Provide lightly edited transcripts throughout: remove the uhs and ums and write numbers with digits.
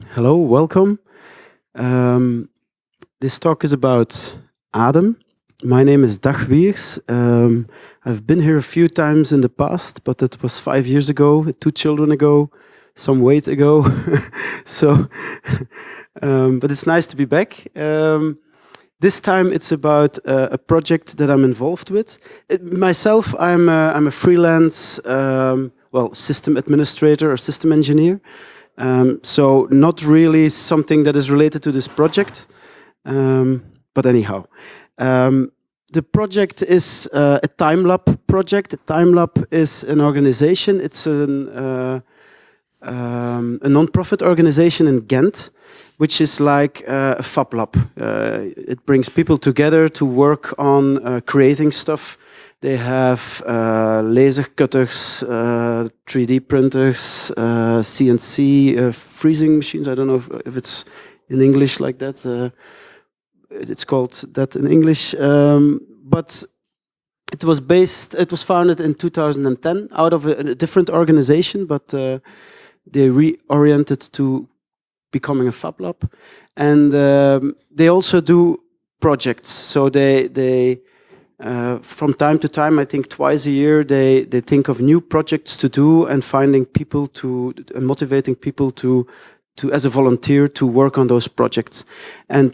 Hello, welcome. Um, this talk is about Adam. My name is Dag Wiers. I've been here a few times in the past, but that was 5 years ago, 2 children ago, some weight ago. so, but it's nice to be back. This time it's about a project that I'm involved with. Myself, I'm a freelance, system administrator or system engineer. So not really something that is related to this project, but anyhow. The project is a TimeLab project. TimeLab is an organization. It's a non-profit organization in Ghent, which is like a Fab Lab. It brings people together to work on creating stuff. They have laser cutters, 3D printers, CNC freezing machines. I don't know if it's in English like that. It's called that in English. But it was founded in 2010 out of a different organization, but they reoriented to becoming a Fab Lab. And they also do projects. So they from time to time, I think twice a year, they think of new projects to do and finding people motivating people to as a volunteer to work on those projects. And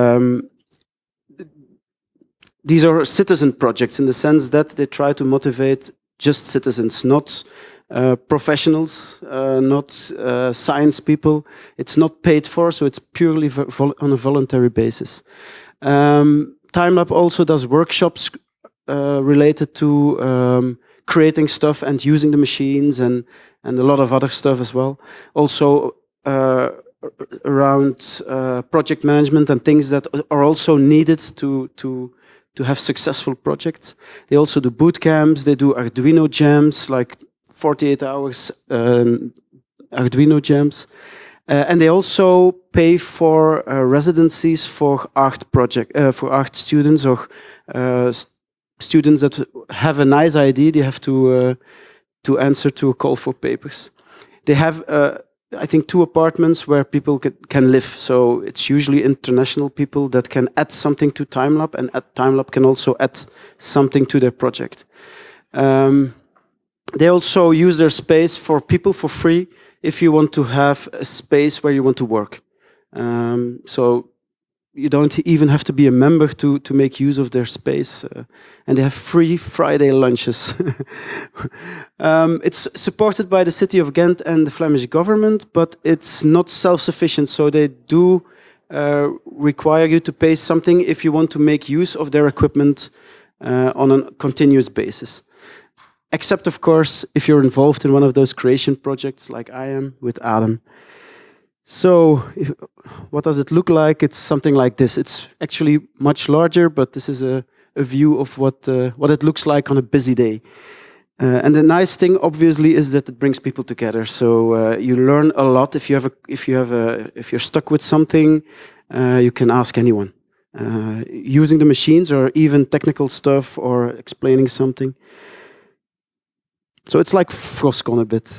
these are citizen projects in the sense that they try to motivate just citizens, not professionals, not science people. It's not paid for, so it's purely on a voluntary basis. TimeLab also does workshops related to creating stuff and using the machines and a lot of other stuff as well. Also around project management and things that are also needed to have successful projects. They also do boot camps. They do Arduino jams, like 48 hours Arduino jams. And they also pay for residencies for art students or students that have a nice idea. They have to answer to a call for papers. They have, I think, 2 apartments where people can live. So it's usually international people that can add something to TimeLab, and TimeLab can also add something to their project. They also use their space for people for free if you want to have a space where you want to work. So you don't even have to be a member to make use of their space. And they have free Friday lunches. It's supported by the city of Ghent and the Flemish government, but it's not self-sufficient. So they do require you to pay something if you want to make use of their equipment on a continuous basis. Except, of course, if you're involved in one of those creation projects like I am with Adam. So what does it look like? It's something like this. It's actually much larger, but this is a view of what it looks like on a busy day. And the nice thing, obviously, is that it brings people together. So you learn a lot. If you're stuck with something, you can ask anyone. Using the machines or even technical stuff or explaining something. So it's like Frostcon a bit.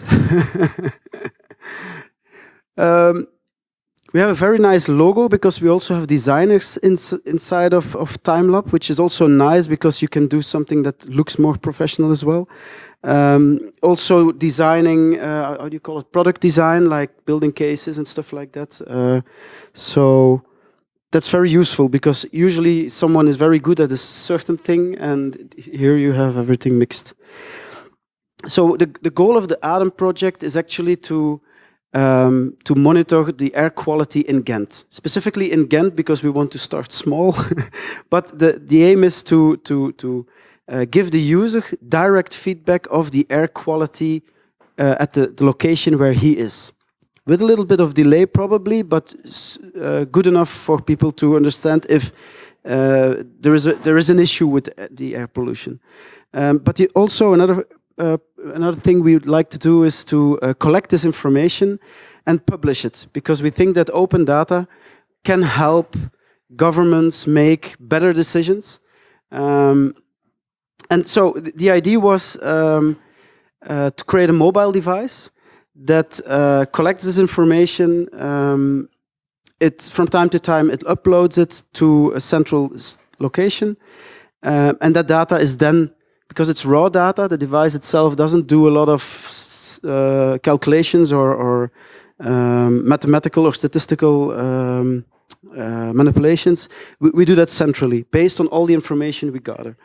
We have a very nice logo because we also have designers inside of TimeLab, which is also nice because you can do something that looks more professional as well. Also designing, how do you call it, product design, like building cases and stuff like that. So that's very useful because usually someone is very good at a certain thing and here you have everything mixed. So the goal of the Adam project is actually to monitor the air quality in Ghent, specifically in Ghent because we want to start small. But the aim is to give the user direct feedback of the air quality at the location where he is, with a little bit of delay probably, but good enough for people to understand if there is an issue with the air pollution. But also another thing we would like to do is to collect this information and publish it, because we think that open data can help governments make better decisions. And so the idea was to create a mobile device that collects this information. It from time to time it uploads it to a central location, and that data is then, because it's raw data, the device itself doesn't do a lot of calculations or mathematical or statistical manipulations. We do that centrally based on all the information we gather.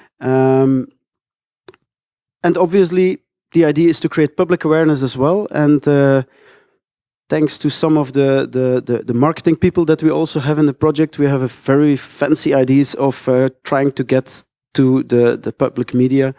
And obviously, the idea is to create public awareness as well. And thanks to some of the marketing people that we also have in the project, we have a very fancy ideas of trying to get to the public media.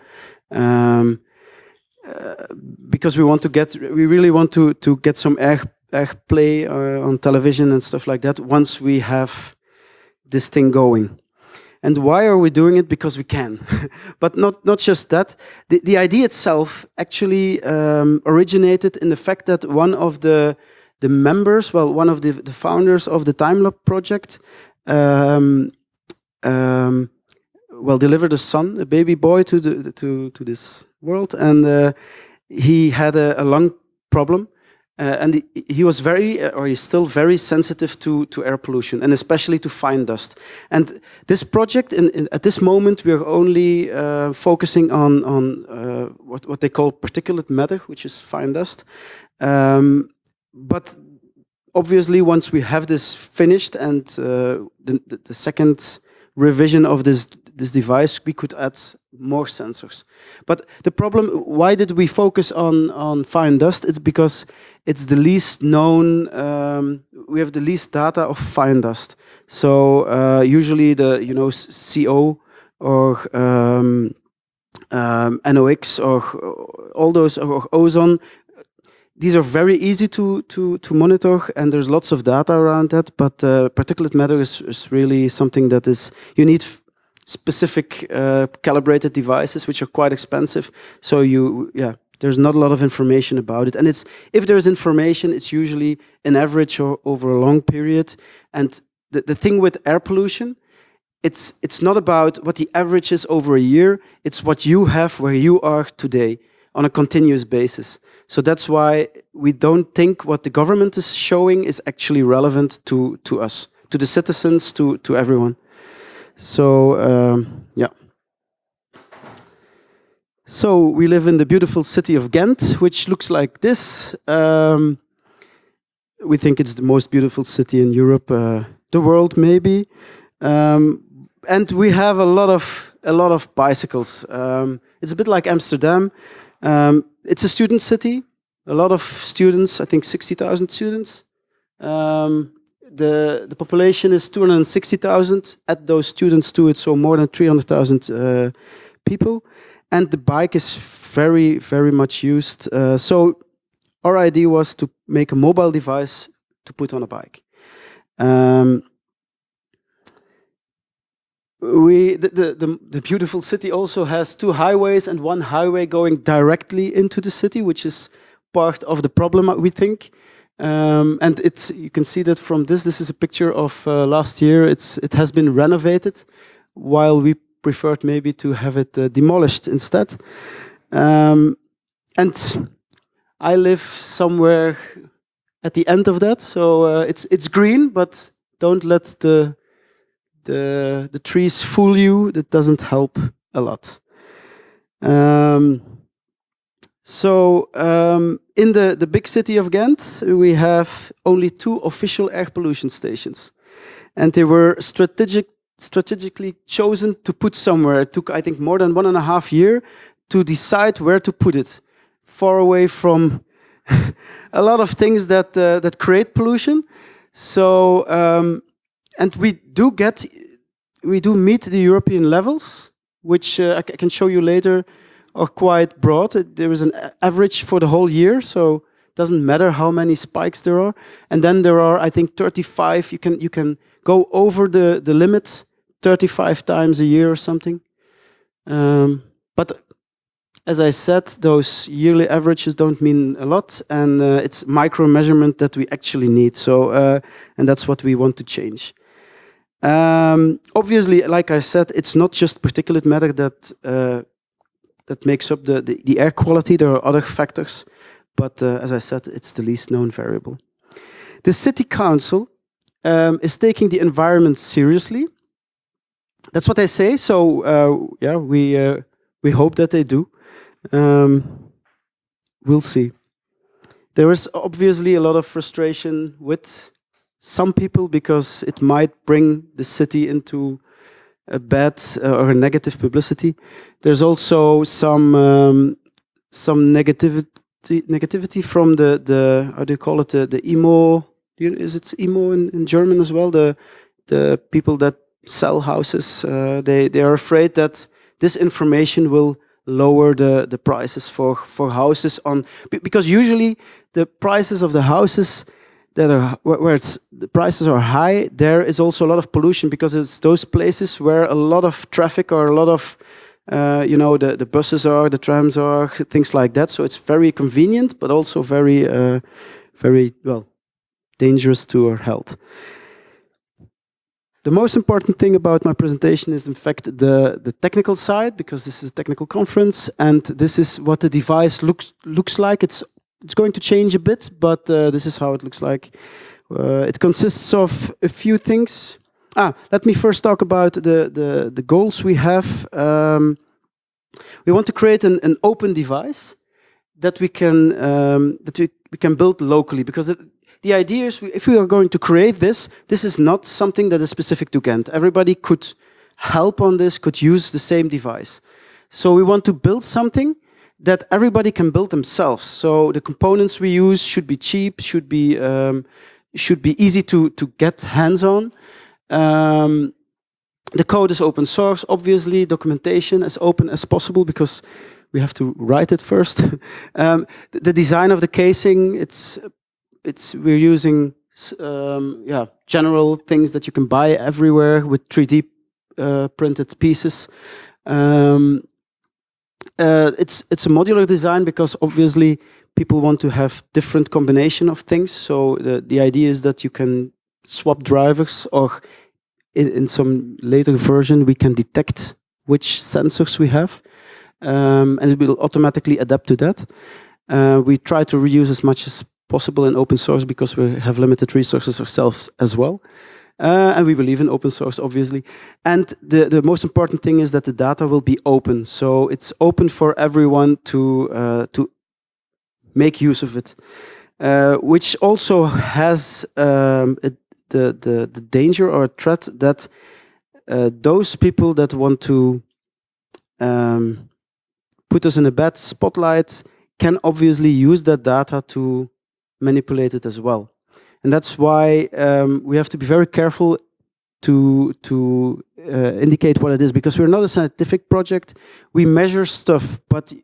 Because we really want to get some airplay on television and stuff like that once we have this thing going. And why are we doing it? Because we can. But not just that. The idea itself actually originated in the fact that one of the members, well, one of the founders of the TimeLab project, delivered a son, a baby boy, to this world, and he had a lung problem. And he was he's still very sensitive to air pollution, and especially to fine dust. And this project, at this moment, we are only focusing on what they call particulate matter, which is fine dust. But obviously, once we have this finished and the second revision of this device, we could add more sensors. But the problem, why did we focus on fine dust? It's because it's the least known, we have the least data of fine dust. So usually the, CO or NOx or all those, or ozone, these are very easy to monitor, and there's lots of data around that, but particulate matter is really something that you need specific calibrated devices, which are quite expensive. So there's not a lot of information about it. And if there's information, it's usually an average or over a long period. And the thing with air pollution, it's not about what the average is over a year, it's what you have where you are today on a continuous basis. So that's why we don't think what the government is showing is actually relevant to us, to the citizens, to everyone. So, So we live in the beautiful city of Ghent, which looks like this. We think it's the most beautiful city in Europe, the world maybe. And we have a lot of bicycles. It's a bit like Amsterdam. It's a student city. A lot of students, I think 60,000 students. The population is 260,000. Add those students to it, so more than 300,000 people. And the bike is very, very much used. So our idea was to make a mobile device to put on a bike. The beautiful city also has 2 highways and 1 highway going directly into the city, which is part of the problem, we think. And you can see that from this. This is a picture of last year. It has been renovated, while we preferred maybe to have it demolished instead. And I live somewhere at the end of that, so it's green, but don't let the trees fool you. That doesn't help a lot. In the big city of Ghent, we have only 2 official air pollution stations, and they were strategically chosen to put somewhere. It took, I think, more than 1.5 years to decide where to put it, far away from a lot of things that create pollution. So, and we do meet the European levels, which I can show you later, are quite broad. There is an average for the whole year, so it doesn't matter how many spikes there are. And then there are, I think, 35. You can go over the limit 35 times a year or something. But as I said, those yearly averages don't mean a lot, and it's micro measurement that we actually need. So, and that's what we want to change. Obviously, like I said, it's not just particulate matter that makes up the air quality. There are other factors, but as I said, it's the least known variable. The city council is taking the environment seriously. That's what they say. So yeah, we hope that they do. We'll see. There is obviously a lot of frustration with some people because it might bring the city into a bad or a negative publicity. There's also some negativity from the how do you call it, the emo. Is it emo in German as well? The people that sell houses, they are afraid that this information will lower the prices for houses on, because usually the prices of the houses that are where the prices are high, there is also a lot of pollution because it's those places where a lot of traffic or a lot of you know, the buses are, the trams are, things like that. So it's very convenient, but also very very well dangerous to our health. The most important thing about my presentation is, in fact, the technical side, because this is a technical conference, and this is what the device looks like. It's going to change a bit, but this is how it looks like. It consists of a few things. Let me first talk about the goals we have. We want to create an open device that we can build locally, because the idea is, if we are going to create this is not something that is specific to Ghent. Everybody could help on this, could use the same device. So we want to build something that everybody can build themselves. So the components we use should be cheap, should be easy to get hands-on. The code is open source, obviously. Documentation as open as possible, because we have to write it first. The design of the casing, we're using general things that you can buy everywhere with 3D printed pieces. It's a modular design because obviously people want to have different combination of things. So the idea is that you can swap drivers, or in some later version we can detect which sensors we have, and it will automatically adapt to that. We try to reuse as much as possible in open source because we have limited resources ourselves as well. And we believe in open source, obviously. And the most important thing is that the data will be open. So it's open for everyone to make use of it. Which also has the danger or threat that those people that want to put us in a bad spotlight can obviously use that data to manipulate it as well. And that's why we have to be very careful to indicate what it is, because we're not a scientific project. We measure stuff, but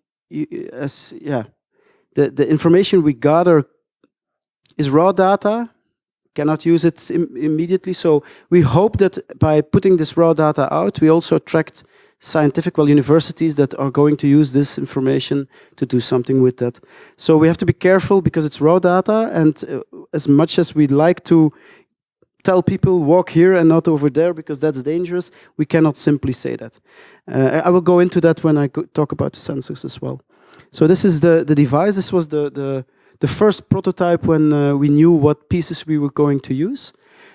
the information we gather is raw data, cannot use it immediately. So we hope that by putting this raw data out, we also attract scientific, universities that are going to use this information to do something with that. So we have to be careful because it's raw data, and as much as we'd like to tell people walk here and not over there because that's dangerous, we cannot simply say that. I will go into that when I talk about the sensors as well. So this is the device. This was the first prototype when we knew what pieces we were going to use.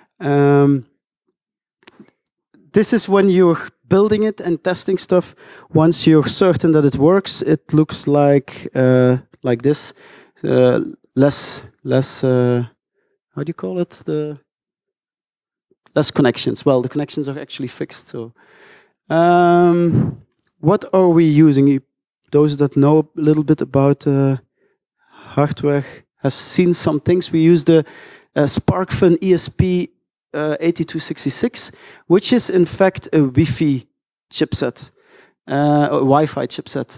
This is when you're building it and testing stuff. Once you're certain that it works, it looks like this. Less how do you call it? Less connections. Well, the connections are actually fixed. So, what are we using? Those that know a little bit about hardware have seen some things. We use the SparkFun ESP 8266, which is in fact a Wi-Fi chipset, a Wi-Fi chipset.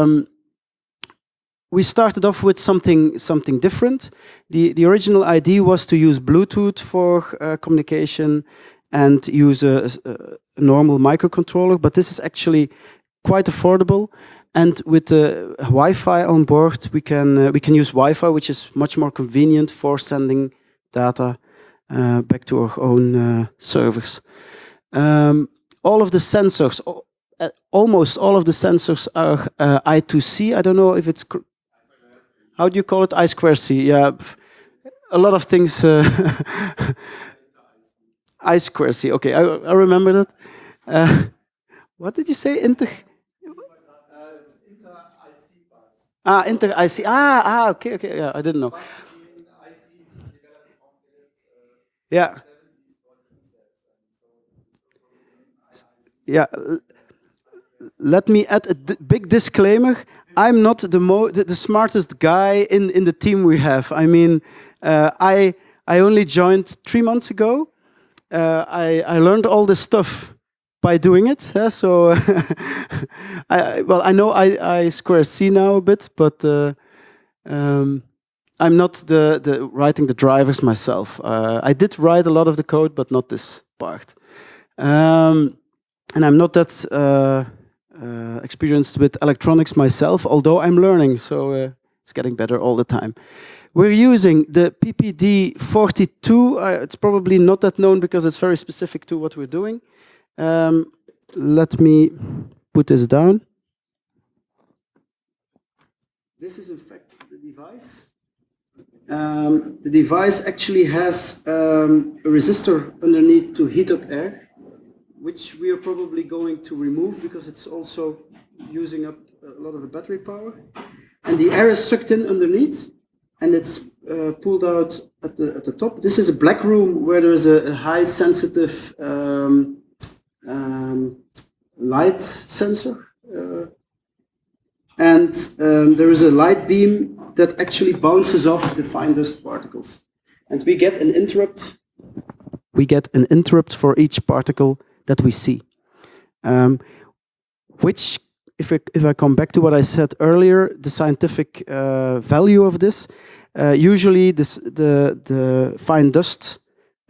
We started off with something different. The original idea was to use Bluetooth for communication and use a normal microcontroller, but this is actually quite affordable. And with the Wi-Fi on board, we can use Wi-Fi, which is much more convenient for sending data back to our own servers. All of the sensors, almost all of the sensors are I2C. I don't know if it's how do you call it? I square C. Yeah, a lot of things. I square C. Okay, I remember that. What did you say? Inter IC. Okay, okay. Yeah, I didn't know. Yeah, yeah. Let me add a big disclaimer. I'm not the smartest guy in the team we have. I mean, I only joined 3 months ago. I learned all this stuff by doing it. So, well, I know I square C now a bit, but I'm not the writing the drivers myself. I did write a lot of the code, but not this part. And I'm not that experienced with electronics myself, although I'm learning, so it's getting better all the time. We're using the PPD42. It's probably not that known because it's very specific to what we're doing. Let me put this down. This is in fact the device. The device actually has a resistor underneath to heat up air, which we are probably going to remove because it's also using up a lot of the battery power. And the air is sucked in underneath, and it's pulled out at the top. This is a black room where there is a high sensitive light sensor. And there is a light beam that actually bounces off the fine dust particles. And we get an interrupt. We get an interrupt for each particle that we see. Which, if I come back to what I said earlier, the scientific value of this, usually the fine dust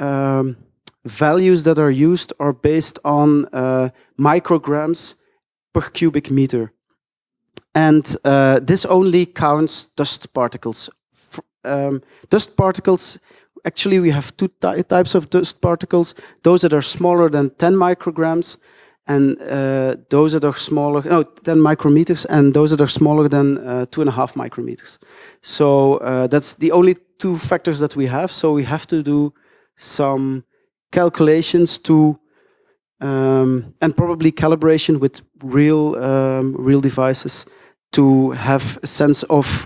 values that are used are based on micrograms per cubic meter. And this only counts dust particles. Dust particles, actually we have two types of dust particles. Those that are smaller than 10 micrograms and those that are smaller, 10 micrometers, and those that are smaller than 2.5 micrometers. So that's the only two factors that we have. So we have to do some calculations to and probably calibration with real devices to have a sense of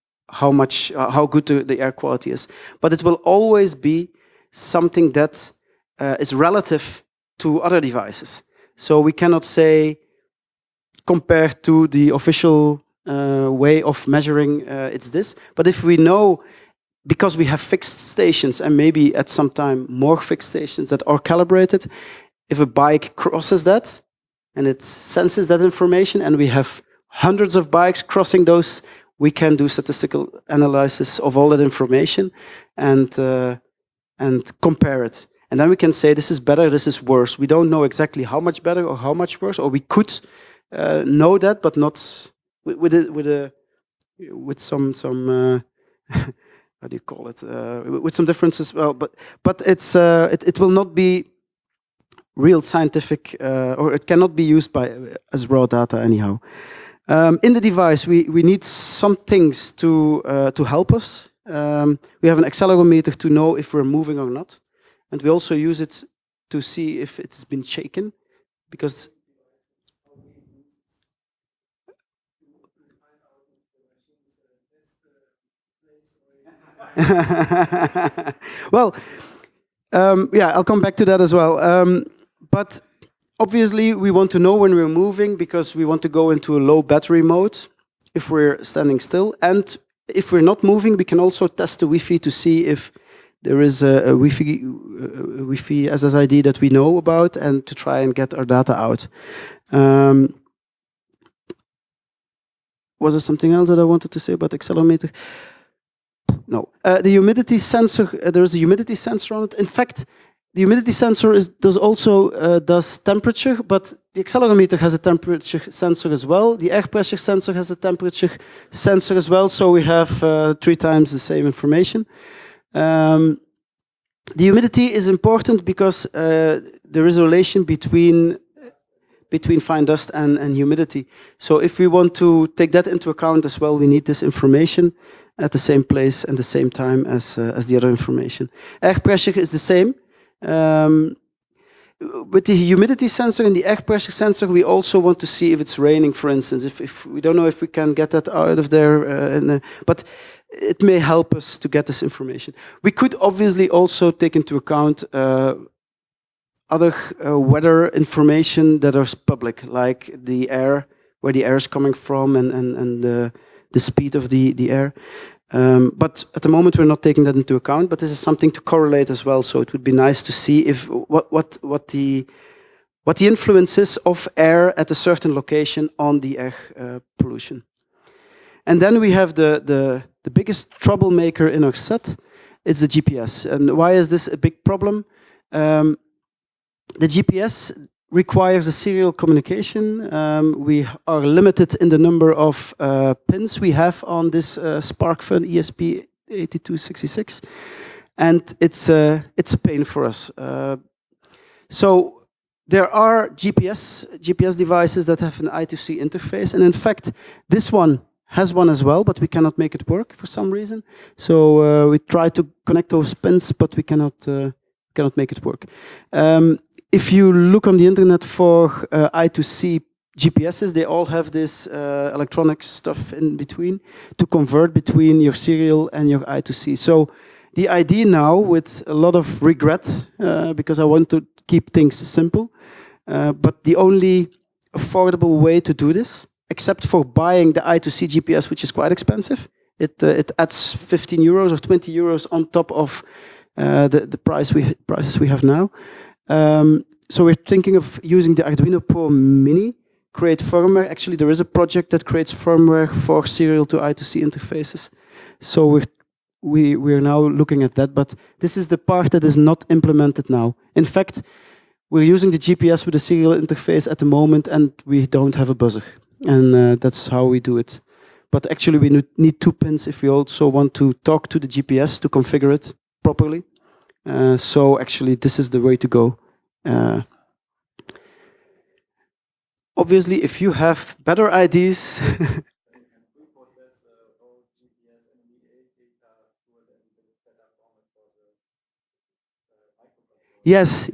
how good the air quality is. But it will always be something that is relative to other devices. So we cannot say compared to the official way of measuring it's this. But if we know, because we have fixed stations and maybe at some time more fixed stations that are calibrated, if a bike crosses that and it senses that information and we have hundreds of bikes crossing those, we can do statistical analysis of all that information and compare it. And then we can say this is better, this is worse. We don't know exactly how much better or how much worse, or we could know that, but not with some how do you call it? With some differences. Well, but it's it will not be real scientific, or it cannot be used as raw data anyhow. In the device, we need some things to help us. We have an accelerometer to know if we're moving or not, and we also use it to see if it's been shaken, because well, yeah, I'll come back to that as well. But obviously, we want to know when we're moving because we want to go into a low battery mode if we're standing still. And if we're not moving, we can also test the Wi-Fi to see if there is a Wi-Fi SSID that we know about and to try and get our data out. Was there something else that I wanted to say about the accelerometer? No. The humidity sensor, there is a humidity sensor on it. In fact, the humidity sensor does temperature, but the accelerometer has a temperature sensor as well. The air pressure sensor has a temperature sensor as well, so we have 3 times the same information. The humidity is important because there is a relation between fine dust and humidity. So if we want to take that into account as well, we need this information. at the same place and the same time as the other information. Air pressure is the same. With the humidity sensor and the air pressure sensor, we also want to see if it's raining, for instance. If we don't know if we can get that out of there, but it may help us to get this information. We could obviously also take into account other weather information that is public, like the air, where the air is coming from, and the speed of the air. But at the moment, we're not taking that into account. But this is something to correlate as well. So it would be nice to see if what the influence is of air at a certain location on the air pollution. And then we have the biggest troublemaker in our set. It's the GPS. And why is this a big problem? The GPS requires a serial communication. We are limited in the number of pins we have on this SparkFun ESP8266, and it's a pain for us. So there are GPS devices that have an I2C interface, and in fact, this one has one as well, but we cannot make it work for some reason. So we try to connect those pins, but we cannot make it work. If you look on the internet for I2C GPSs, they all have this electronic stuff in between to convert between your serial and your I2C. So the idea now, with a lot of regret, because I want to keep things simple, but the only affordable way to do this, except for buying the I2C GPS, which is quite expensive, it adds 15 euros or 20 euros on top of the prices we have now. So we're thinking of using the Arduino Pro Mini, create firmware. Actually, there is a project that creates firmware for serial to I2C interfaces. So we're now looking at that, but this is the part that is not implemented now. In fact, we're using the GPS with a serial interface at the moment, and we don't have a buzzer. And that's how we do it. But actually, we need 2 pins if we also want to talk to the GPS to configure it properly. So actually, this is the way to go. Obviously, if you have better ideas, yes,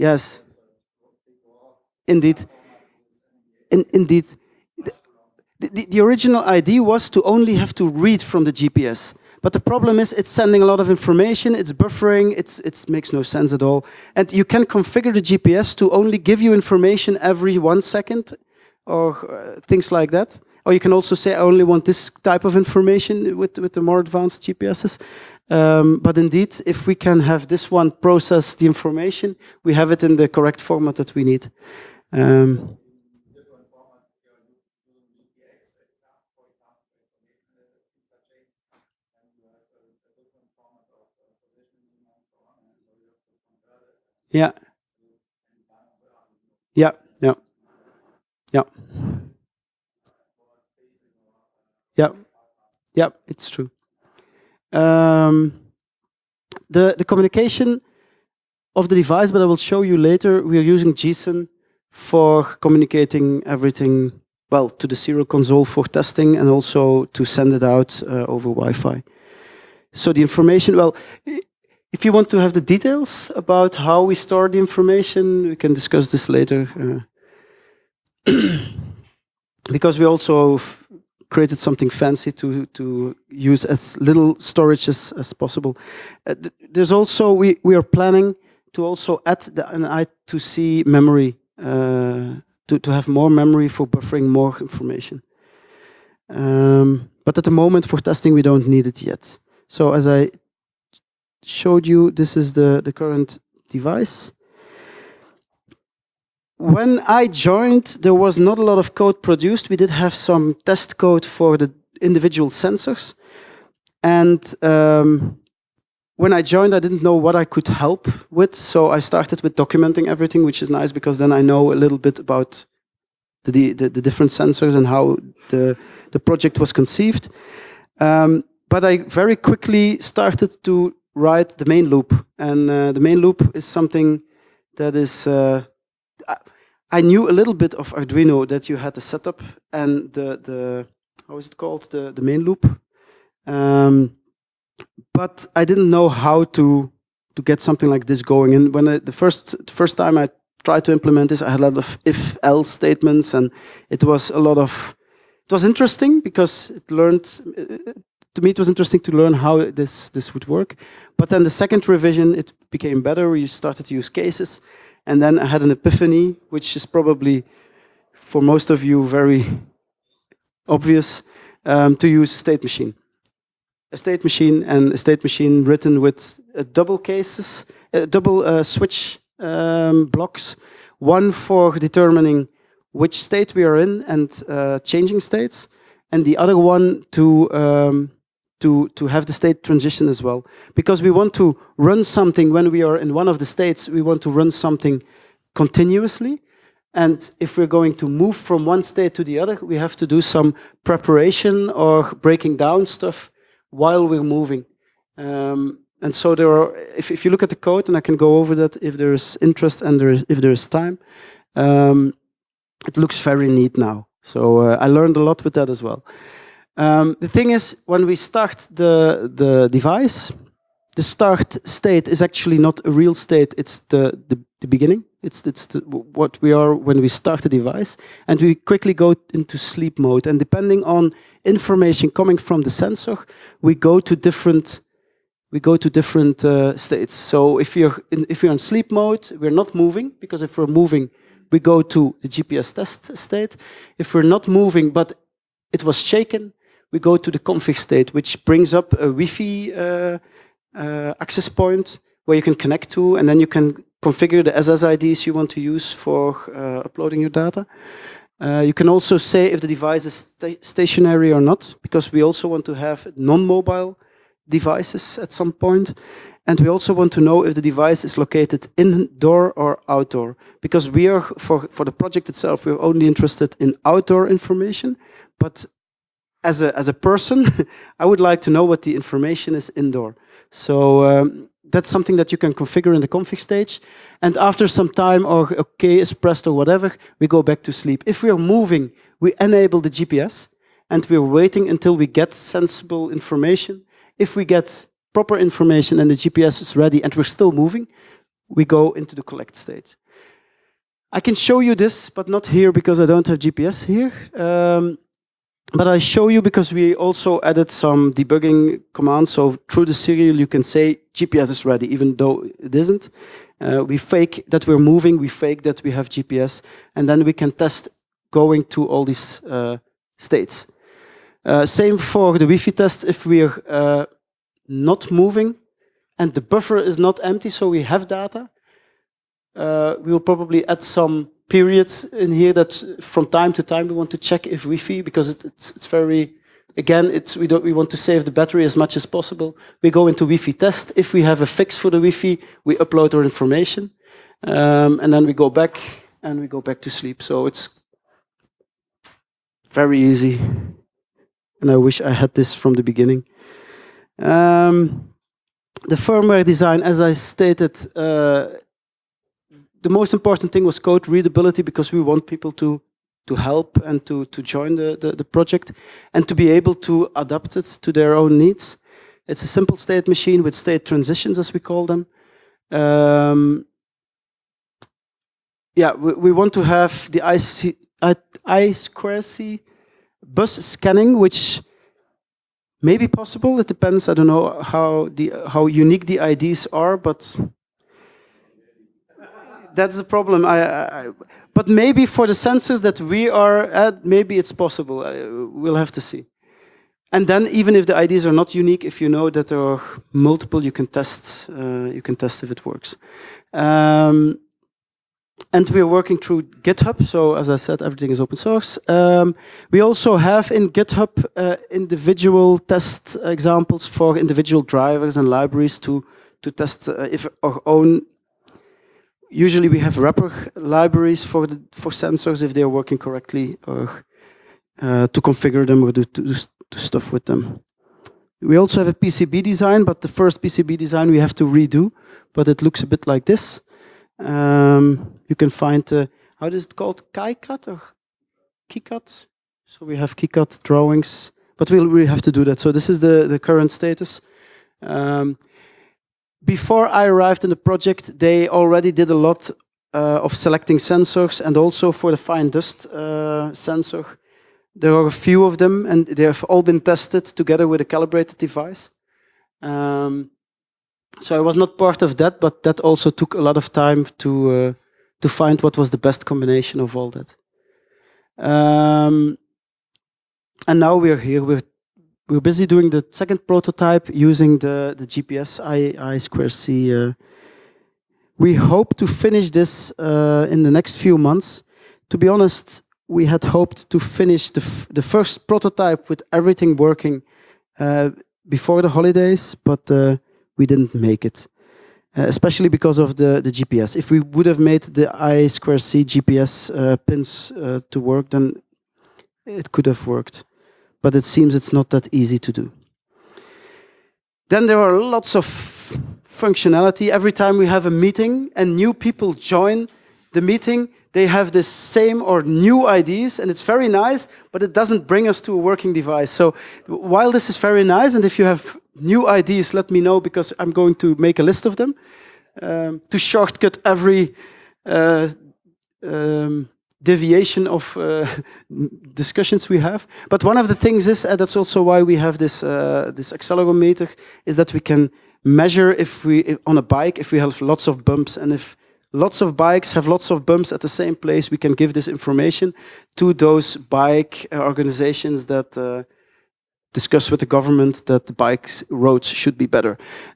indeed, indeed. The original idea was to only have to read from the GPS. But the problem is it's sending a lot of information, it's buffering, it makes no sense at all. And you can configure the GPS to only give you information every 1 second or things like that. Or you can also say, I only want this type of information with the more advanced GPSs. But indeed, if we can have this one process the information, we have it in the correct format that we need. Yeah. Yeah, yeah, yeah. Yeah, yeah, it's true. The communication of the device, but I will show you later, we are using JSON for communicating everything, well, to the serial console for testing and also to send it out over Wi-Fi. So the information, well, if you want to have the details about how we store the information, we can discuss this later. Because we also created something fancy to use as little storage as possible. There's also, we are planning to also add an I2C memory, to have more memory for buffering more information. But at the moment for testing, we don't need it yet. So as I showed you, this is the current device. When I joined, there was not a lot of code produced. We did have some test code for the individual sensors. And when I joined, I didn't know what I could help with. So I started with documenting everything, which is nice because then I know a little bit about the different sensors and how the project was conceived. But I very quickly started to write the main loop. And the main loop is something that is... I knew a little bit of Arduino, that you had the setup and the how is it called, the main loop. but I didn't know how to get something like this going. And when the first time I tried to implement this, I had a lot of if-else statements, and it was a lot of. It was interesting because it learned. To me, it was interesting to learn how this would work. But then the second revision, it became better. We started to use cases, and then I had an epiphany, which is probably for most of you very obvious, to use a state machine. A state machine, and a state machine written with double cases, double switch blocks, one for determining which state we are in and changing states, and the other one to have the state transition as well. Because we want to run something when we are in one of the states, we want to run something continuously. And if we're going to move from one state to the other, we have to do some preparation or breaking down stuff while we're moving. And so there are, if you look at the code, and I can go over that if there is interest and if there is time, it looks very neat now. So I learned a lot with that as well. The thing is, when we start the device, the start state is actually not a real state, it's the beginning. It's what we are when we start the device, and we quickly go into sleep mode. And depending on information coming from the sensor, we go to different states. So if you're in sleep mode, we're not moving, because if we're moving, we go to the GPS test state. If we're not moving, but it was shaken, we go to the config state, which brings up a Wi-Fi access point where you can connect to, and then you can configure the SSIDs you want to use for uploading your data. You can also say if the device is stationary or not, because we also want to have non-mobile devices at some point. And we also want to know if the device is located indoor or outdoor, because we are, for the project itself, we're only interested in outdoor information. But as a person, I would like to know what the information is indoor. So that's something that you can configure in the config stage. And after some time, or OK is pressed or whatever, we go back to sleep. If we are moving, we enable the GPS, and we're waiting until we get sensible information. If we get proper information and the GPS is ready and we're still moving, we go into the collect stage. I can show you this, but not here because I don't have GPS here. But I show you because we also added some debugging commands. So through the serial, you can say GPS is ready, even though it isn't. We fake that we're moving, we fake that we have GPS, and then we can test going to all these states. Same for the Wi-Fi test. If we're not moving and the buffer is not empty, so we have data, we will probably add some periods in here that from time to time we want to check if Wi-Fi, because it's very, again, we want to save the battery as much as possible. We go into Wi-Fi test. If we have a fix for the Wi-Fi, we upload our information, and then we go back and we go back to sleep. So it's very easy. And I wish I had this from the beginning. The firmware design, as I stated, the most important thing was code readability, because we want people to help and to join the project and to be able to adapt it to their own needs. It's a simple state machine with state transitions, as we call them. Yeah, we want to have the I2C bus scanning, which may be possible. It depends. I don't know how unique the IDs are, but that's the problem. But maybe for the sensors that we are at, maybe it's possible. We'll have to see. And then, even if the IDs are not unique, if you know that there are multiple, you can test. You can test if it works. And we're working through GitHub. So, as I said, everything is open source. We also have in GitHub individual test examples for individual drivers and libraries to test if our own. Usually we have wrapper libraries for sensors if they are working correctly, or to configure them or do stuff with them. We also have a PCB design, but the first PCB design we have to redo, but it looks a bit like this. You can find, how is it called, KiCad or KiCad? So we have KiCad drawings, but we'll have to do that. So this is the current status. Before I arrived in the project, they already did a lot of selecting sensors, and also for the fine dust sensor. There are a few of them, and they have all been tested together with a calibrated device. So I was not part of that, but that also took a lot of time to find what was the best combination of all that. And now we're here. We're busy doing the second prototype using the GPS I2C. We hope to finish this in the next few months. To be honest, we had hoped to finish the first prototype with everything working before the holidays, but we didn't make it, especially because of the GPS. If we would have made the I2C GPS pins to work, then it could have worked. But it seems it's not that easy to do. Then there are lots of functionality. Every time we have a meeting and new people join the meeting, they have the same or new ideas, and it's very nice, but it doesn't bring us to a working device. So while this is very nice, and if you have new ideas, let me know, because I'm going to make a list of them to shortcut every deviation of discussions we have. But one of the things is, that's also why we have this this accelerometer, is that we can measure if on a bike, if we have lots of bumps, and if lots of bikes have lots of bumps at the same place, we can give this information to those bike organizations that discuss with the government that the bikes roads should be better.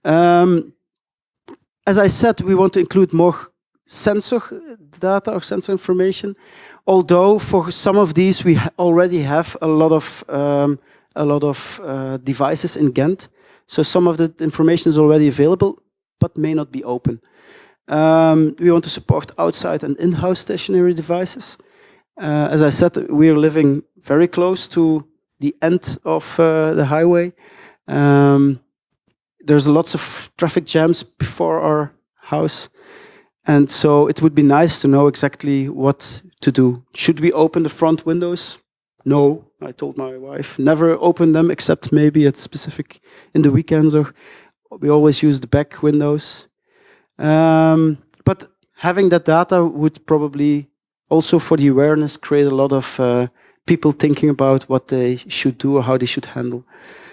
As I said, we want to include more sensor data or sensor information. Although for some of these we already have a lot of devices in Ghent, so some of the information is already available, but may not be open. We want to support outside and in-house stationary devices. As I said, we are living very close to the end of the highway. There's lots of traffic jams before our house. And so it would be nice to know exactly what to do. Should we open the front windows? No, I told my wife, never open them except maybe at specific, in the weekends, or we always use the back windows. But having that data would probably also, for the awareness, create a lot of people thinking about what they should do or how they should handle.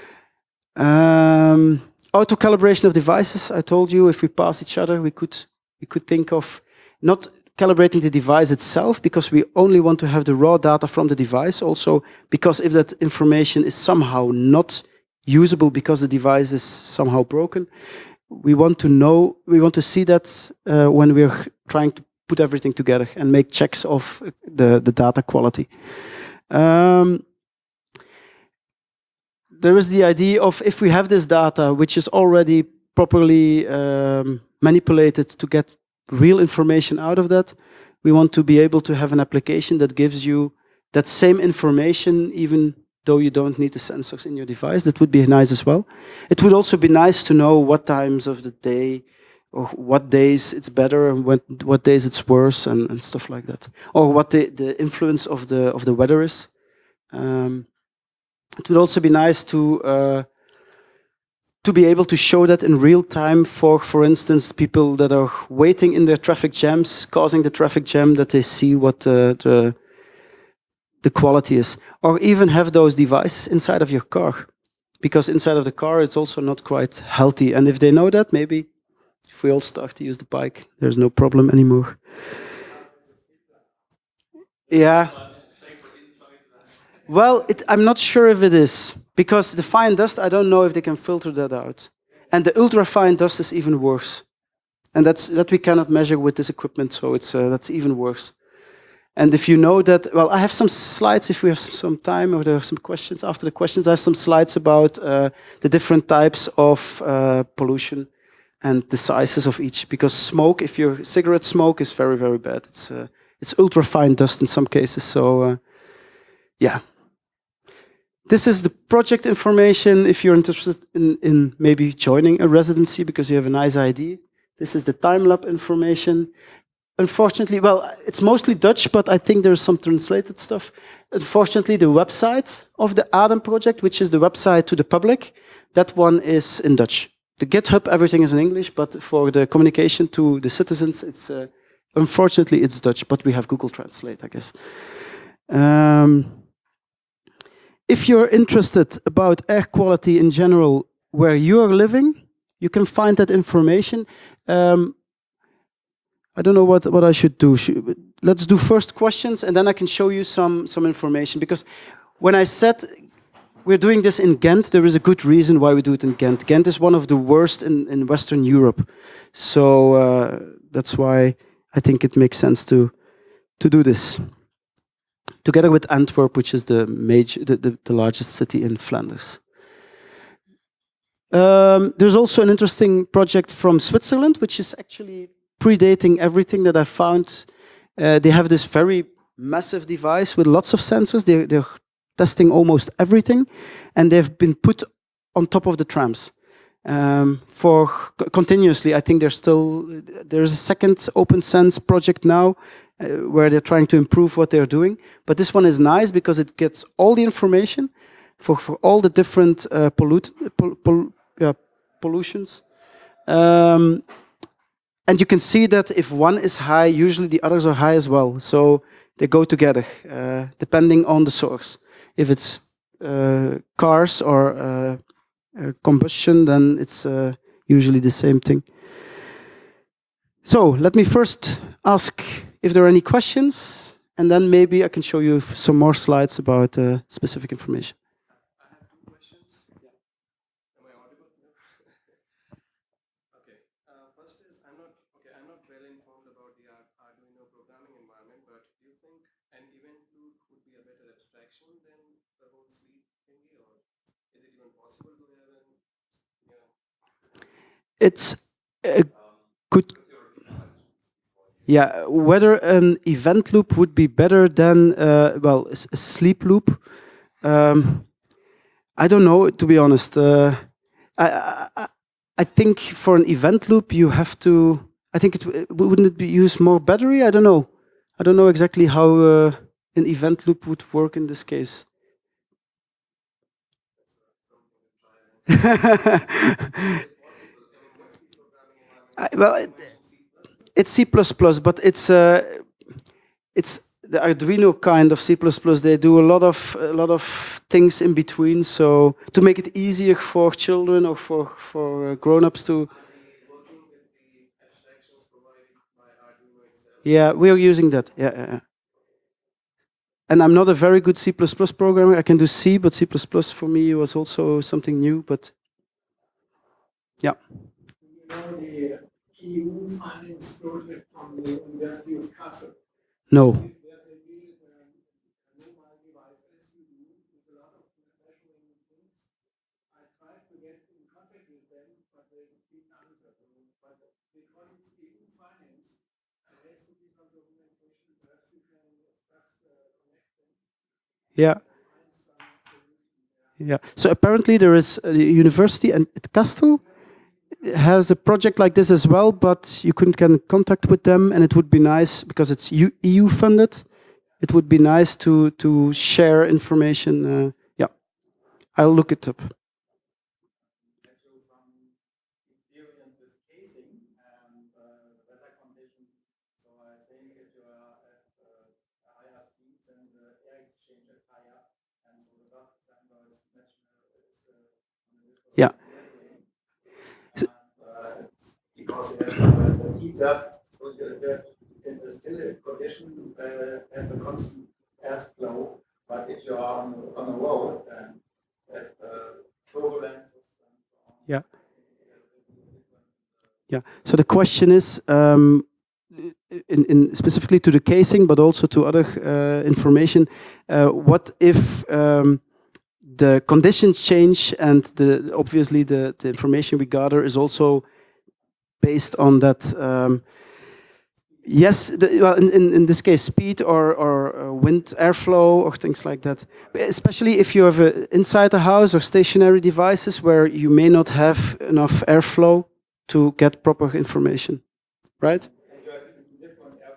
Auto calibration of devices. I told you, if we pass each other, we could think of not calibrating the device itself, because we only want to have the raw data from the device. Also, because if that information is somehow not usable because the device is somehow broken, we want to know, we want to see that when we're trying to put everything together and make checks of the data quality. There is the idea of, if we have this data, which is already properly manipulated to get real information out of that, we want to be able to have an application that gives you that same information, even though you don't need the sensors in your device. That would be nice as well. It would also be nice to know what times of the day or what days it's better and what days it's worse, and stuff like that. Or what the influence of the weather is. It would also be nice to be able to show that in real time for instance, people that are waiting in their traffic jams, causing the traffic jam, that they see what the quality is. Or even have those devices inside of your car, because inside of the car it's also not quite healthy. And if they know that, maybe if we all start to use the bike, there's no problem anymore. Yeah. Well, I'm not sure if it is, because the fine dust, I don't know if they can filter that out. And the ultra-fine dust is even worse. And that we cannot measure with this equipment, so that's even worse. And if you know that, well, I have some slides if we have some time, or there are some questions. After the questions, I have some slides about the different types of pollution and the sizes of each. Because smoke, if your cigarette smoke, is very, very bad. It's ultra-fine dust in some cases, so yeah. This is the project information if you're interested in maybe joining a residency because you have a nice idea. This is the time-lapse information. Unfortunately, well, it's mostly Dutch, but I think there's some translated stuff. Unfortunately, the website of the ADEM project, which is the website to the public, that one is in Dutch. the GitHub, everything is in English, but for the communication to the citizens, it's unfortunately it's Dutch, but we have Google Translate, I guess. If you're interested about air quality in general, where you're living, you can find that information. I don't know what I should do. Let's do first questions, and then I can show you some information. Because when I said we're doing this in Ghent, there is a good reason why we do it in Ghent. Ghent is one of the worst in Western Europe. So that's why I think it makes sense to do this. Together with Antwerp, which is the largest city in Flanders. There's also an interesting project from Switzerland, which is actually predating everything that I found. They have this very massive device with lots of sensors. They're testing almost everything, and they've been put on top of the trams for continuously. I think there's a second OpenSense project now where they're trying to improve what they're doing. But this one is nice because it gets all the information for all the different pollutions. And you can see that if one is high, usually the others are high as well. So they go together, depending on the source. If it's cars or combustion, then it's usually the same thing. So let me first ask if there are any questions, and then maybe I can show you some more slides about specific information. I have two questions. Yeah. Am I audible? Okay. First is I'm not well informed about the Arduino programming environment, but do you think an event loop would be a better abstraction than the whole sleep thingy, or is it even possible to have an? Yeah. It's a good. Yeah, whether an event loop would be better than a sleep loop, I don't know. To be honest, I think for an event loop you have to. I think wouldn't it use more battery? I don't know. I don't know exactly how an event loop would work in this case. It's C++, but it's the Arduino kind of C++. They do a lot of things in between, so to make it easier for children or for grown-ups to. Yeah, we are using that. Yeah. And I'm not a very good C++ programmer. I can do C, but C++ for me was also something new. But yeah. You know the EU finance project from the University of Kassel? No. Where they build mobile devices with a lot of measuring things. I tried to get in contact with them, but they didn't answer. But because it's EU finance, there has to be some documentation. Perhaps you can just connect them. Yeah. Yeah. So apparently there is a university at Kastel has a project like this as well, but you couldn't get in contact with them, and it would be nice because it's EU funded. It would be nice to share information. Yeah, I'll look it up. Yeah. Because you have the heater, so you have in the still condition have a constant airflow. But if you are on the road and have turbulences and so on. Yeah. Yeah. So the question is, in specifically to the casing, but also to other information, what if the conditions change and obviously the information we gather is also based on that. Yes, in this case, speed or wind airflow or things like that. Especially if you have inside the house or stationary devices where you may not have enough airflow to get proper information, right?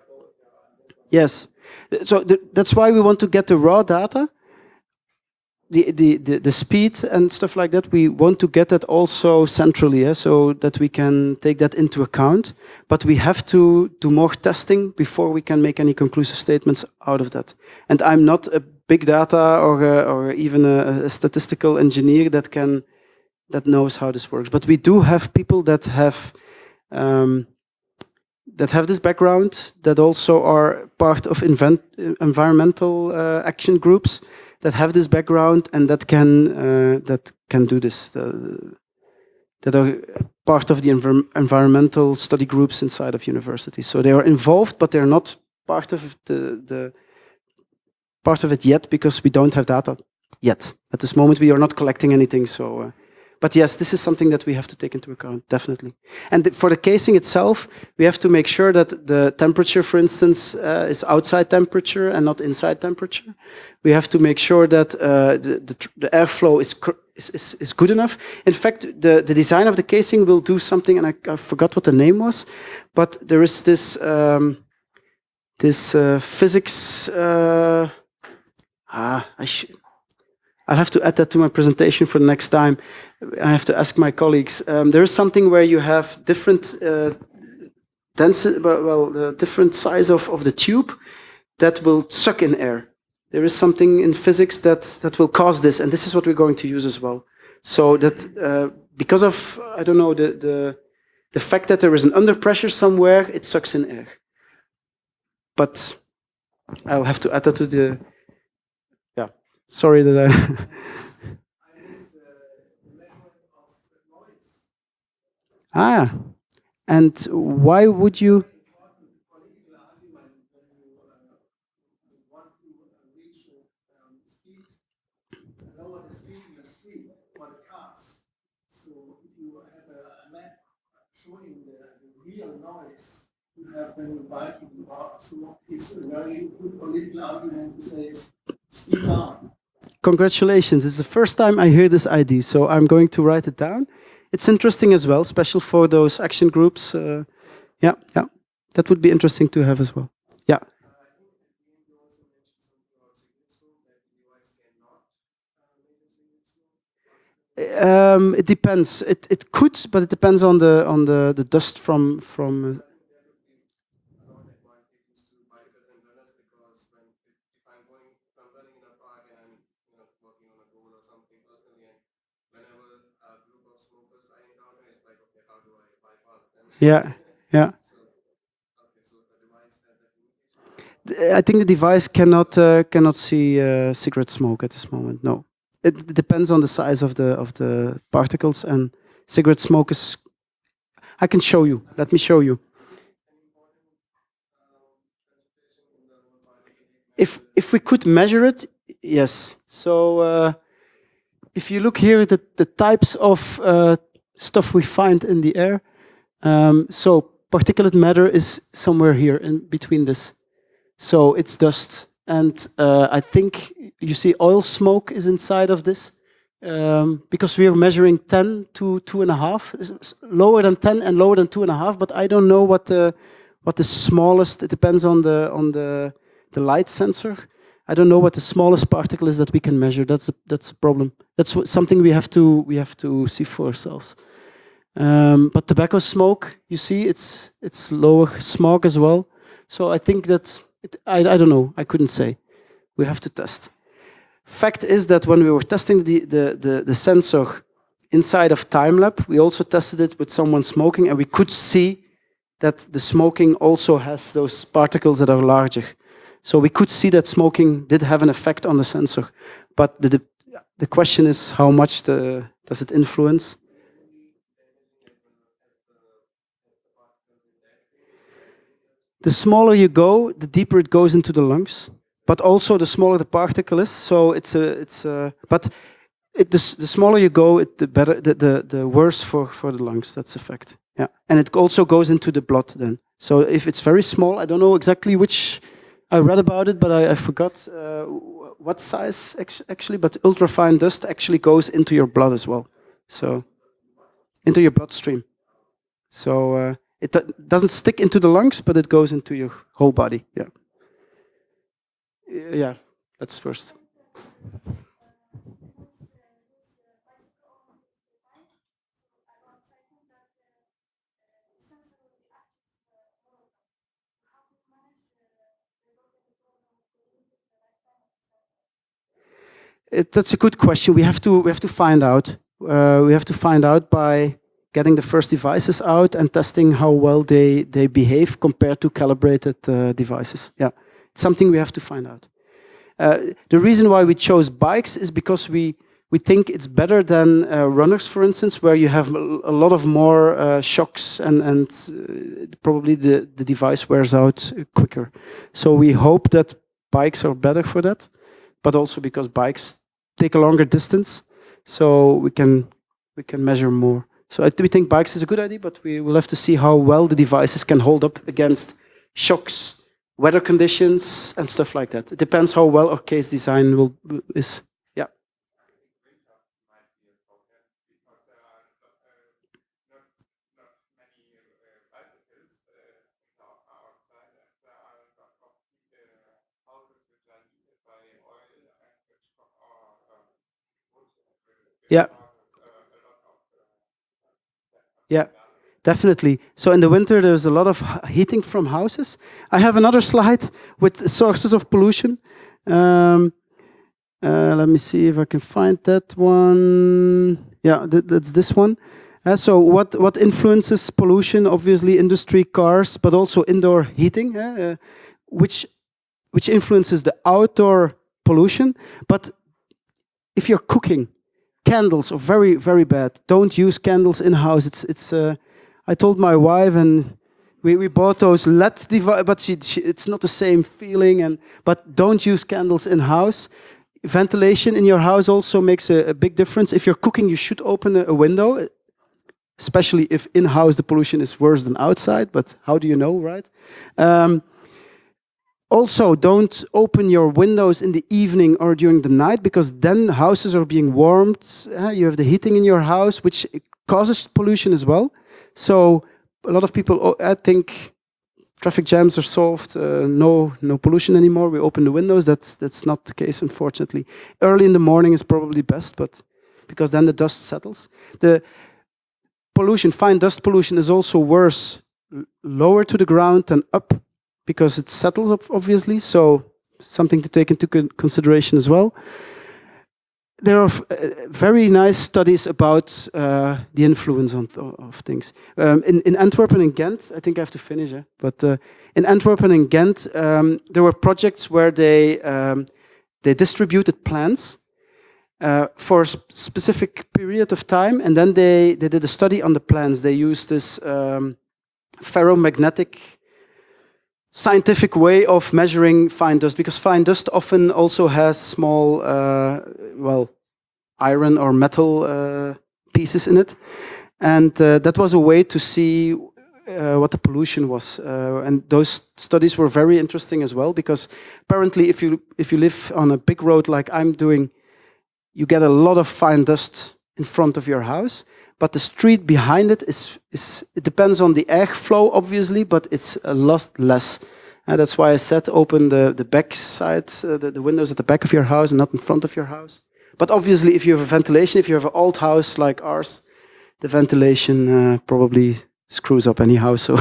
Yes. So that's why we want to get the raw data. the speed and stuff like that, we want to get that also centrally, yeah, so that we can take that into account. But we have to do more testing before we can make any conclusive statements out of that. And I'm not a big data or even a statistical engineer that knows how this works. But we do have people that have this background, that also are part of environmental action groups, that have this background and that can do this, that are part of the environmental study groups inside of universities. So they are involved, but they're not part of part of it yet, because we don't have data yet. At this moment, we are not collecting anything. So, but yes, this is something that we have to take into account, definitely. And for the casing itself, we have to make sure that the temperature, for instance, is outside temperature and not inside temperature. We have to make sure that the airflow is good enough. In fact, the design of the casing will do something, and I forgot what the name was, but there is this physics. I'll have to add that to my presentation for the next time. I have to ask my colleagues. There is something where you have different density, the different size of the tube that will suck in air. There is something in physics that will cause this, and this is what we're going to use as well. So that because of, I don't know, the fact that there is an under pressure somewhere, it sucks in air. But I'll have to add that to the. Sorry that I. I missed the measurement of noise. Ah, and why would you? Important political argument when you want to reach speed, lower the speed in the street for the cars. So if you have a map showing the real noise you have when you bike in the car, so it's a very good political argument to say speed down. Congratulations, it's the first time I hear this idea, so I'm going to write it down. It's interesting as well, special for those action groups. Yeah, that would be interesting to have as well. Yeah. It depends. It could, but it depends on the dust from. Yeah. I think the device cannot see cigarette smoke at this moment. No, it depends on the size of the particles, and cigarette smoke is. I can show you. Let me show you. If we could measure it, yes. So if you look here at the types of stuff we find in the air. So particulate matter is somewhere here in between this. So it's dust. And I think you see oil smoke is inside of this. Because we are measuring 10 to 2.5, lower than 10 and lower than 2.5, but I don't know what the smallest, it depends on the light sensor. I don't know what the smallest particle is that we can measure. That's a problem. That's something we have to see for ourselves. But tobacco smoke, you see, it's lower smog as well. So I think that I don't know. I couldn't say. We have to test. Fact is that when we were testing the sensor inside of TimeLab, we also tested it with someone smoking, and we could see that the smoking also has those particles that are larger. So we could see that smoking did have an effect on the sensor. But the question is, how much does it influence? The smaller you go, the deeper it goes into the lungs. But also the smaller the particle is. So the smaller you go, the better, the worse for the lungs. That's a fact. Yeah, and it also goes into the blood then. So if it's very small, I don't know exactly which. I read about it, but I forgot what size actually. But ultrafine dust actually goes into your blood as well. So into your bloodstream. So it doesn't stick into the lungs, but it goes into your whole body. Yeah. Yeah, that's first. That's a good question. We have to find out. We have to find out by getting the first devices out and testing how well they behave compared to calibrated devices. Yeah, it's something we have to find out. The reason why we chose bikes is because we think it's better than runners, for instance, where you have a lot of more shocks and probably the device wears out quicker. So we hope that bikes are better for that, but also because bikes take a longer distance, so we can measure more. So we think bikes is a good idea, but we will have to see how well the devices can hold up against shocks, weather conditions, and stuff like that. It depends how well our case design is. Yeah. Yeah. Yeah, definitely. So in the winter, there's a lot of heating from houses. I have another slide with sources of pollution. Let me see if I can find that one. Yeah, that's this one. So what influences pollution? Obviously, industry, cars, but also indoor heating, which influences the outdoor pollution. But if you're cooking, candles are very, very bad. Don't use candles in house. I told my wife, and we bought those LED devices, but it's not the same feeling. But don't use candles in house. Ventilation in your house also makes a big difference. If you're cooking, you should open a window, especially if in house the pollution is worse than outside. But how do you know, right? Also, don't open your windows in the evening or during the night, because then houses are being warmed. You have the heating in your house, which causes pollution as well. So a lot of people, I think, traffic jams are solved. No pollution anymore. We open the windows. That's not the case, unfortunately. Early in the morning is probably best, but because then the dust settles. The pollution, fine dust pollution, is also worse lower to the ground than up, because it settles up, obviously, so something to take into consideration as well. There are very nice studies about the influence of things. In Antwerp and in Ghent, I think I have to finish, but in Antwerp and in Ghent, there were projects where they distributed plants for a specific period of time, and then they did a study on the plants. They used this ferromagnetic scientific way of measuring fine dust, because fine dust often also has small, iron or metal pieces in it. And that was a way to see what the pollution was. And those studies were very interesting as well, because apparently if you live on a big road like I'm doing, you get a lot of fine dust in front of your house. But the street behind it it depends on the airflow, obviously, but it's a lot less. And that's why I said open the back side, the windows at the back of your house and not in front of your house. But obviously, if you have a ventilation, if you have an old house like ours, the ventilation probably screws up anyhow. So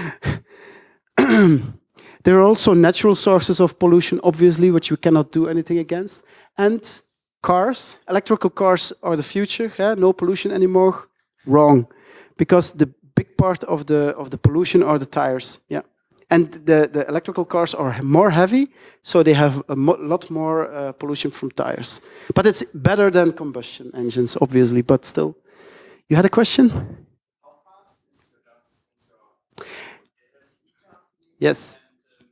there are also natural sources of pollution, obviously, which we cannot do anything against. And cars, electrical cars are the future. No pollution anymore. Wrong, because the big part of the pollution are the tires. Yeah, and the electrical cars are more heavy, so they have a lot more pollution from tires. But it's better than combustion engines, obviously. But still, you had a question? How fast is the dust? Yes.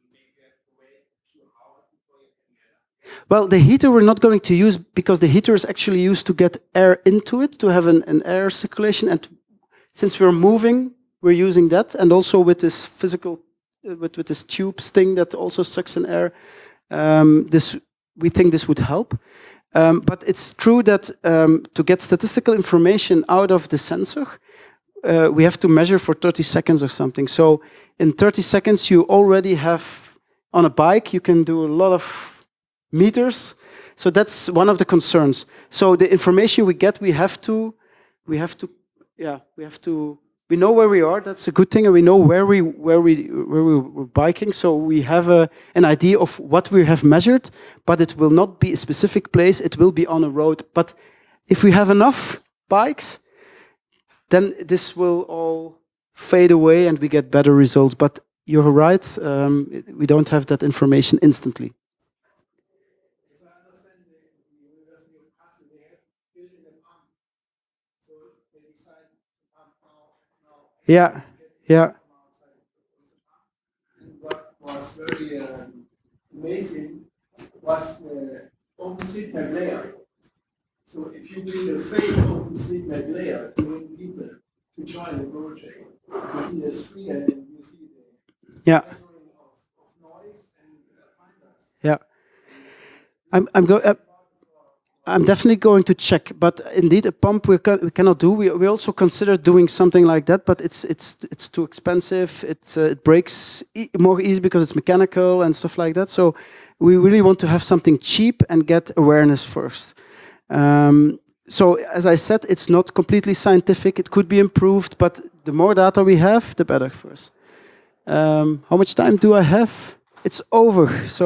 Well, the heater we're not going to use, because the heater is actually used to get air into it, to have an air circulation. And since we're moving, we're using that. And also with this physical, with this tubes thing that also sucks in air, we think this would help. But it's true that to get statistical information out of the sensor, we have to measure for 30 seconds or something. So in 30 seconds, you already have, on a bike, you can do a lot of meters. So that's one of the concerns. So the information we get, we have to we know where we are. That's a good thing, and we know where we're biking. So we have an idea of what we have measured, but it will not be a specific place. It will be on a road. But if we have enough bikes, then this will all fade away, and we get better results. But you're right. We don't have that information instantly. As I understand, the University of Kassel, they have built a pump. So they decide to pump now. Yeah, yeah, And what was very amazing was the OpenStreetMap layer. So if you build a fake OpenStreetMap layer to bring people to join the project, you see the street and you see the yeah, measuring of noise and finders. yeah. I'm definitely going to check, but indeed a pump we cannot do. We also consider doing something like that, but it's too expensive. It breaks more easy because it's mechanical and stuff like that. So we really want to have something cheap and get awareness first. So as I said, it's not completely scientific. It could be improved, but the more data we have, the better for us. How much time do I have? It's over.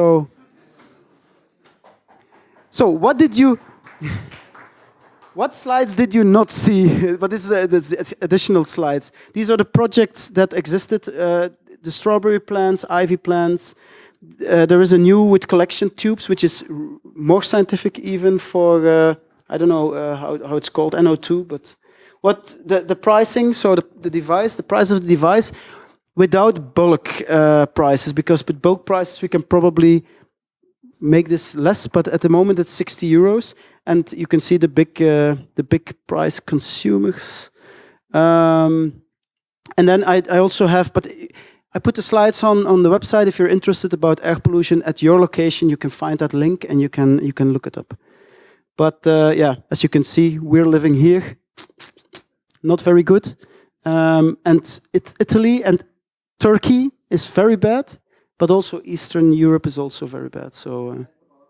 So what did you? What slides did you not see? But this is additional slides. These are the projects that existed. The strawberry plants, ivy plants. There is a new with collection tubes, which is more scientific even for I don't know how it's called, NO2. But what the pricing? So the device, the price of the device, without bulk prices, because with bulk prices we can probably make this less, but at the moment it's 60 euros, and you can see the big price consumers. And then I also have, but I put the slides on the website. If you're interested about air pollution at your location, you can find that link and you can look it up. But yeah, as you can see, we're living here, not very good, and Italy and Turkey is very bad. But also Eastern Europe is also very bad. So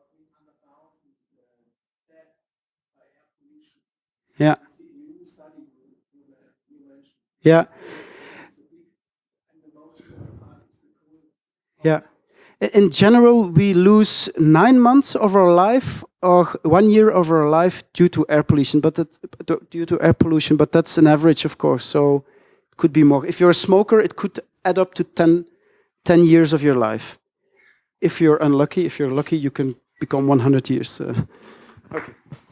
yeah, yeah, yeah. In general, we lose 9 months of our life or 1 year of our life due to air pollution. But that's an average, of course. So it could be more. If you're a smoker, it could add up to 10 years of your life. If you're unlucky, if you're lucky, you can become 100 years. Okay.